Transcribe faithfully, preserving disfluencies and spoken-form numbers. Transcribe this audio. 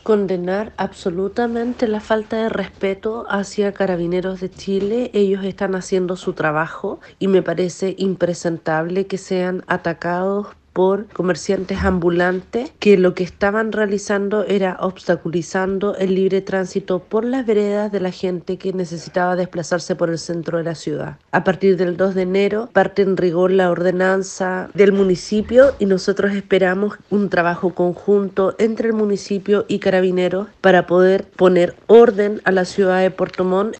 Condenar absolutamente la falta de respeto hacia Carabineros de Chile. Ellos están haciendo su trabajo y me parece impresentable que sean atacados por comerciantes ambulantes que lo que estaban realizando era obstaculizando el libre tránsito por las veredas de la gente que necesitaba desplazarse por el centro de la ciudad. A partir del dos de enero parte en rigor la ordenanza del municipio y nosotros esperamos un trabajo conjunto entre el municipio y Carabineros para poder poner orden a la ciudad de Puerto Montt